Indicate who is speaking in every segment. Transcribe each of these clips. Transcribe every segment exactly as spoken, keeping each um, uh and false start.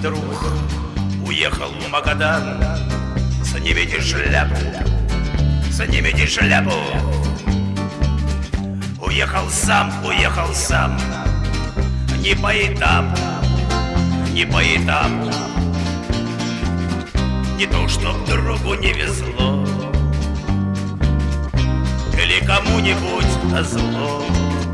Speaker 1: друг уехал в Магадан. Снимите шляпу, снимите шляпу. Уехал сам, уехал сам. Не по этапу, не по этапу. Не то, чтоб другу не везло или кому-нибудь назло.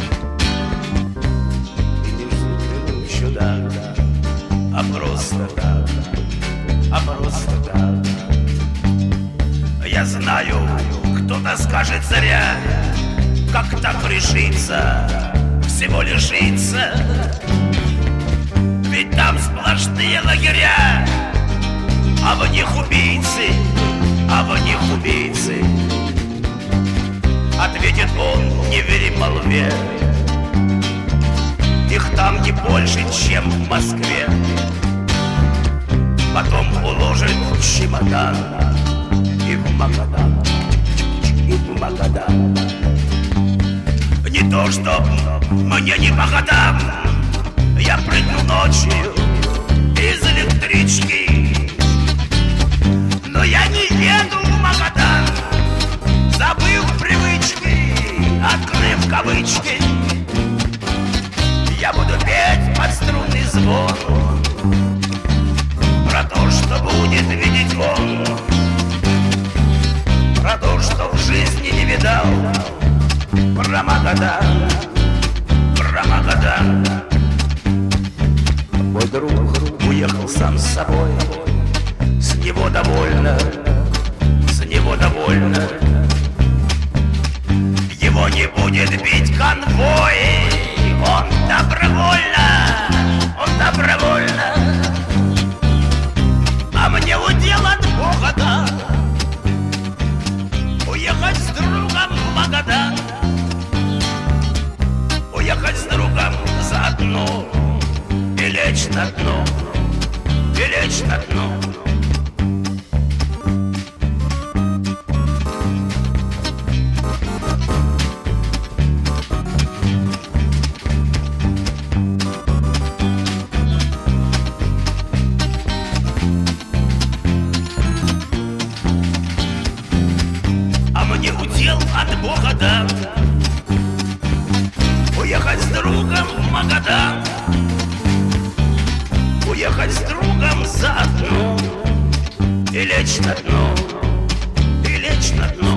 Speaker 1: И не сюда, а просто так, а просто так. Я знаю, кто-то скажет зря, как так решиться, всего лишиться. Ведь там сплошные лагеря, а в них убийцы, а в них убийцы. Ответит он, не вери молве, их там не больше, чем в Москве. Потом уложит в чемодан и в Магадан, и в Магадан. Не то, чтоб мне не по годам, я прыгну ночью из электрички, но я не еду в Магадан, забыв привычки, открыв кавычки. Я буду петь под струнный звон про то, что будет видеть он, про то, что в жизни не видал, про Магадан, про Магадан. Мой друг уехал сам с собой, с него довольно, с него довольно. Его не будет бить конвой, он добровольно, он добровольно. А мне удел от Бога дан уехать с другом в Магадан, уехать с другом заодно и лечь на дно, и лечь на дно. Мне удел от Бога дан уехать с другом в Магадан, уехать с другом заодно и лечь на дно, и лечь на дно.